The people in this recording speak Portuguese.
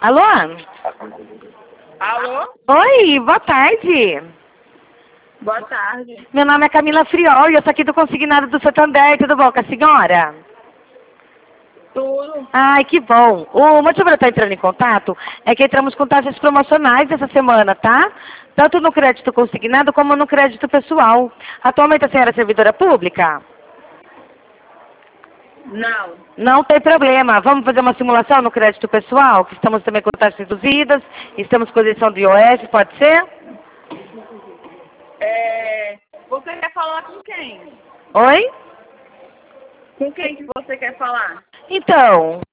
Alô? Alô? Oi, boa tarde. Boa tarde. Meu nome é Camila Friol e eu sou aqui do Consignado do Santander. Tudo bom com a senhora? Tudo? Ai, que bom. O motivo de eu estar entrando em contato é que entramos com taxas promocionais essa semana, tá? Tanto no crédito consignado como no crédito pessoal. Atualmente a senhora é servidora pública? Não. Não tem problema. Vamos fazer uma simulação no crédito pessoal, que estamos também com taxas reduzidas, estamos com isenção do IOS, pode ser? Você quer falar com quem? Oi? Com quem que você quer falar? Então,